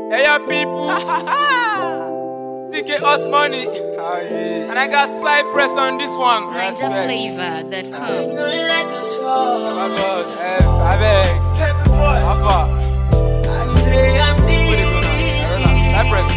Hey, ya people. TK Hot Money. And I got Cypress on this one. NinjaFlavor.com. My God. I beg. Alpha. Cypress.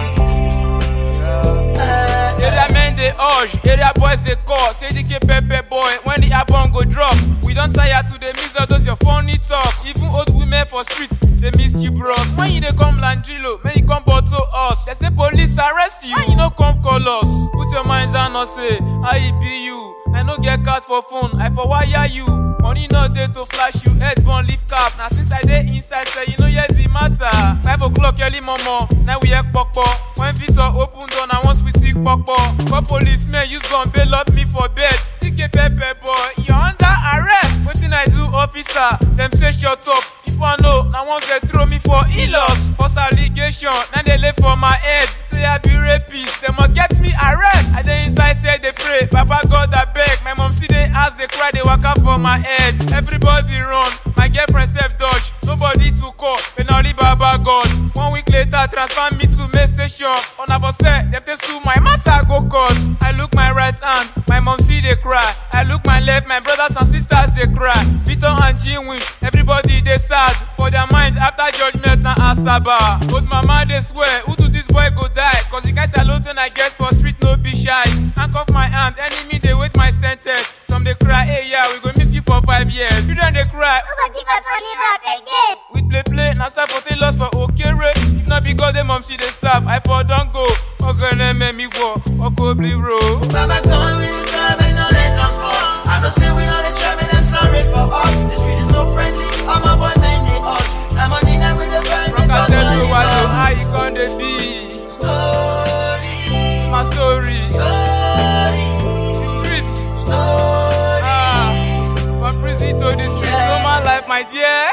Area men they urge, area boys they call. Say DK Pepe boy, when the album go drop. We don't tire to the miss all those your funny talk. Even old women for streets, they miss you bros. When you they come Landrilo, when you come bottle us. They say police arrest you, when you no come call us. Put your minds down and say, how it be you? I no get card for phone, I for wire you. Money not there to flash you, headphone leave cap. Now since I dey inside, say you know yes the matter. 5 o'clock early momo, now we heck pokpo. When visitor open door, now once we see pokpo. But policemen use gun bail up me for bed. TK Pepe boy, you're under arrest. Wetin I do officer, them say shut up. If I know, now once they throw me for e-loss. False allegation, now they lay for my head. Say I be rapist, they must get me arrest. I dey inside say they pray, Papa God I beg. My mom see they ask, they cry, they walk up for my head. Everybody run, my girlfriend self dodge. Nobody to call, but only Baba God. 1 week later, transfer me to May Station. On a bus set, them they sue my matter go court. I look my right hand, my mom see they cry. I look my left, my brothers and sisters they cry. Vito and G-Win, everybody they sad. For their mind after judgment na Asaba. But mama they swear, who do this boy go die? Cause the guys alone when I get for street no be shy. Handcuff my hand, enemy they wait my sentence. Some they cry, hey yeah, we go miss you for 5 years. Children they cry, who go give us money rap again? we play, now start for they lost for Okere. If not because the mom see they serve, I for don't go. Ogene make me go, Okobli bro. Baba come with the crime and no let us fall. I know say we know the trouble and sorry for all. The street is no friendly, all my boy men they all. I'm on in with the vibe. Rock and tell you what you how you gonna be. Story, My story. story, The streets. story. From prison to the street, no man life, my dear.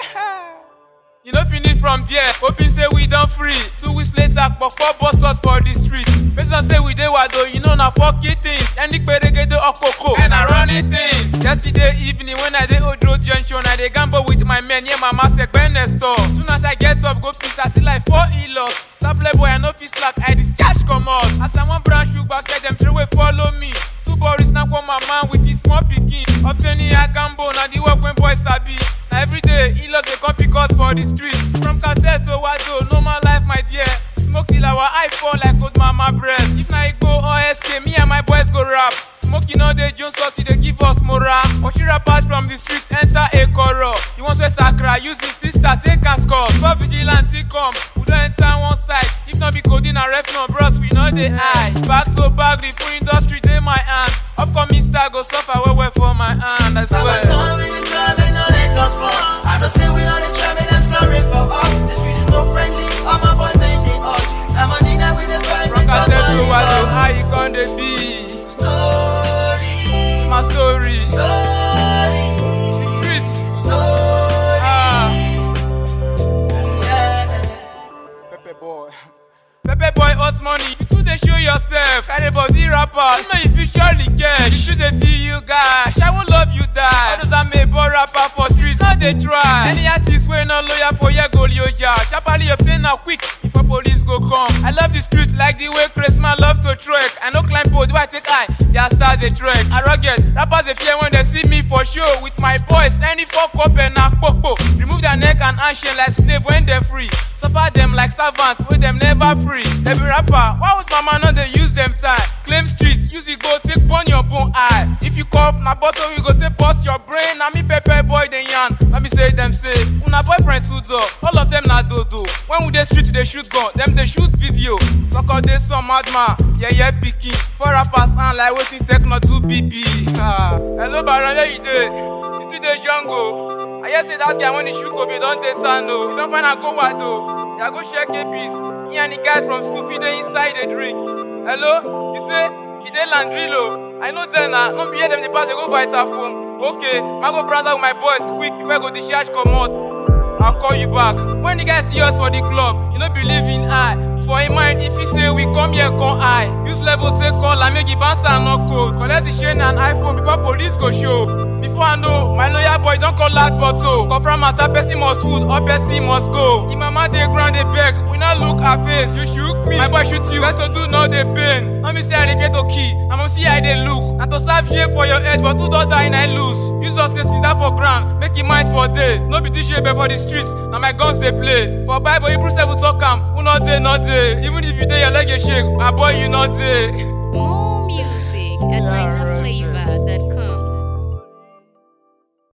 You know finish from there. Hoping say we done free. 2 weeks later, but 4 bus us for the street. Based on say we dey wado, you know na fucking things. Any peregedo okoko, and I running things. Yesterday evening when I dey Odro Junction, I dey gamble with my men. Yeah, mama said store. Soon as I get up, go piss, I see like 4 e-loss. Supply boy, I no fit slack, I discharge come out. As I want brown shoe back, them three way follow me. 2 boys now come my man with his small pikin. Obtaining a gamble, now the work when boys sabi. Now every day, e-loss they come pick us for the streets. From cartel to Wado, no man life, my dear. Smoke till our eye fall like old mama breast. If I go OSK, me and my boys go rap. Smoking all day, Jones sauce, they give us morale. Oshira pass from the streets, enter a coro. You want to Sakra, use his sister, take and score. Before vigilante come, we don't enter one side. If not be coding and ref no bros, we know they eye. Back to back, the full industry, they my hand. Upcoming star go suffer well for my hand, I Baba swear. come with the crime and no let us fall. I know say we know the trouble and sorry for all. The street is no friendly, all my boy men they all. I'm on in with the vibe. Rock and tell you what you how you gonna be. Story, My story. story, The streets. story. Ah. Pepe boy. Pepe boy, us money. You too they show yourself. Carry body rapper. You know if you surely cash. You should they see you guys. I will love you die. Others that may boy rapper for streets. Now they try. Any artist wey no lawyer for your goal yo ja. Chapali obtain now quick before police go come. I love the street like the way Christmas love to trek. I no climb pole, do I take eye? Their stars they trek. I rugged. Rappers they fear when they see me for show. With my boys, any fuck up and knock popo. Remove their neck and handshake like slave when they free. Suffer them like servants, with them never free. They be rapper, why would mama not they use them time? Claim street, use it go take pon your bone eye. If you cough, na bottle we go take bust your brain. Na me Pepe boy they yarn. Let me say them say, una boyfriend too do. All of them na dodo. When we dey street they shoot gun, them they shoot video. Sucker they some madman, yeah picky. 4 rappers and like waiting techno 2 BB. Hello Baron, how you dey? You still dey jungle? I hear say that guy when he shoot Kobe don't dey stand no. You don't find a go wado. Yeah, go share KPs. He and the guys from school feed they inside the drink. Hello? You say he dey Landrilo. I know them now. Don't be hear them the pass they go buy that phone. Okay, I go brand out with my boys quick before I go discharge come out. I'll call you back. When the guys see us for the club, you don't believe in I. For in mind, if you say we come here, come I. Use level take call and make it bounce and not code. Collect the chain and iPhone before police go show. Before I know, my lawyer boy don't call that bottle. Confirm matter, person must wood or person must go. If mama dey ground they beg, we not never look her face. You shook me, my boy shoot you. That's to do no dey pain. Let me say I dey fear to kill. I'm see I dey look. And to serve shame for your head, but who don't die and I lose. Use us say sit down for ground, make it mind for day. No be this shape for the streets. Now my guns they play. For Bible, Hebrew 7 talk am. Who not day, not day. Even if you day, your leg a shake. My boy, you not day. More music at NigerFlavor.com.